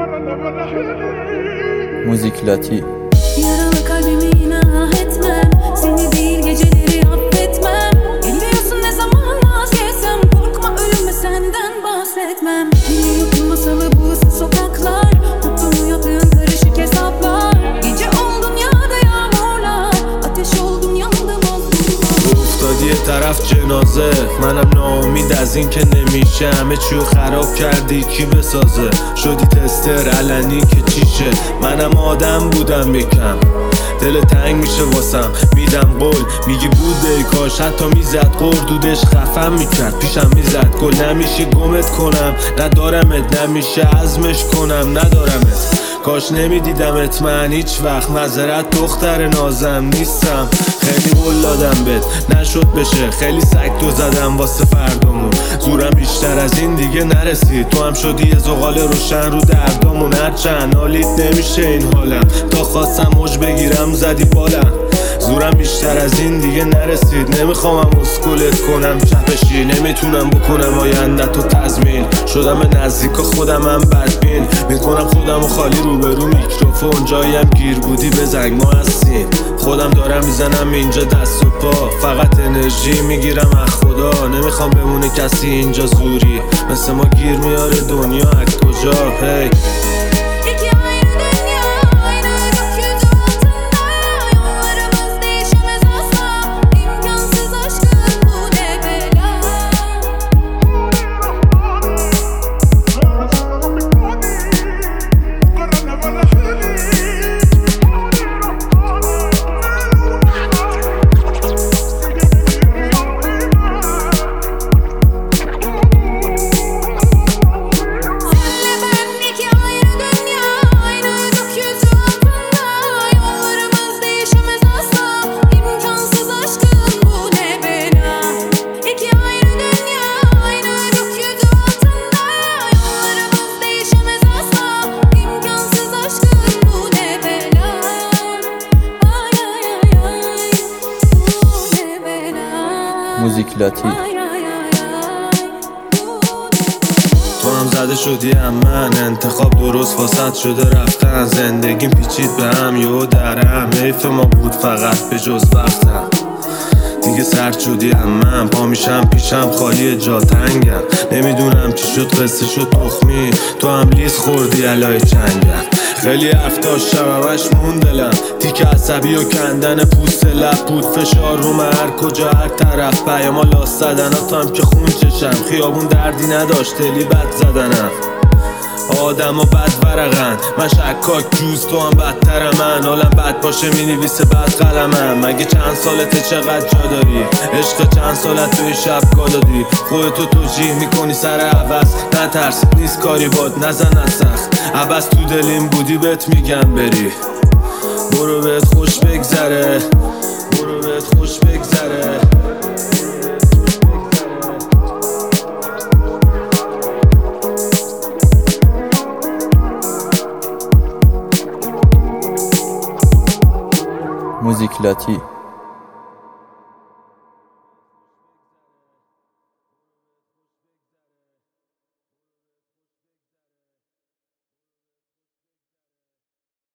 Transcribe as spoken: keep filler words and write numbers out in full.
Müziklati. Yaralı kalbimi inat etmem, seni değil geceleri affetmem. Biliyorsun ne zaman vazgeçsem, korkma ölüme senden bahsetmem. Biliyorsun masalı bu ıssız sokaklar, tuttuğunu yaptığın karışık hesaplar. Gece oldum ya da yağmurlar, ateş oldum yandım oldum. افتادی یه طرف جنازه، منم ناامید از این که نمیشه. همه چیو خراب کردی کی بسازه؟ شدی تستر علنی که چیشه. منم آدم بودم یکم، دل تنگ میشه واسم، میدم قول میگی بوده کاش حتی میزد قردودش خفم میکرد پیشم میزد گل. نمیشه گمت کنم ندارمت، نمیشه عزمش کنم ندارمت. کاش نمیدیدمت من هیچ وقت، معذرت دختر نازم نیستم. خیلی قول دادم بهت نشد بشه، خیلی سگ زدم واسه فردامون. زورم بیشتر از این دیگه نرسید، تو هم شدی یه زغال روشن رو دردامون. هرچند حالیت نمیشه این حالم، تا خواستم موج بگیرم زدی بالم. زورم بیشتر از این دیگه نرسید، نمیخوامم اسکولت کنم چپشی. نمیتونم بکنم آیندت رو تضمین، شدم به نزدیک خودم هم بدبین. میکنم خودم و خالی روبرو میکروفون، جاییم گیر بودی بزنگ ما هستیم. خودم دارم میزنم اینجا دست و پا، فقط انرژی میگیرم از خدا. نمیخوام بمونه کسی اینجا زوری، مثل ما گیر میاره دنیا از کجا. هی Müziklati. تو هم زده شدی هم من، انتخاب درست واسط شده رفتن. زندگیم پیچید به هم یهو درم، حیف ما بود فقط به جز وقتم. دیگه سرد شدی هم من، پا میشم پیشم خالی جا تنگم. نمیدونم چی شد قصه شد تخمی، تو هم لیز خوردی علای چنگم. خیلی حرف داشتم همش مون دلم، تیک عصبی و کندن پوست لب بود. فشار رو هر کجا هر طرف، پیاما لاس زدناتو هم که خون چشم. خیابون دردی نداشت دلی بد زدنم، آدم و بد ورقن. من شکاک جوز تو هم بدتر من، حالم بد باشه مینویسه بد قلمم. مگه چند سالته چقدر جا داری؟ عشق چند سالت توی شب گا دادی؟ خودتو توجیه میکنی سر عوض، نترس نیست کاری باد نزن از سخت. عباس تو دلیم بودی بهت میگم بری، برو بهت خوش بگذره، برو بهت خوش بگذره. Müziklati.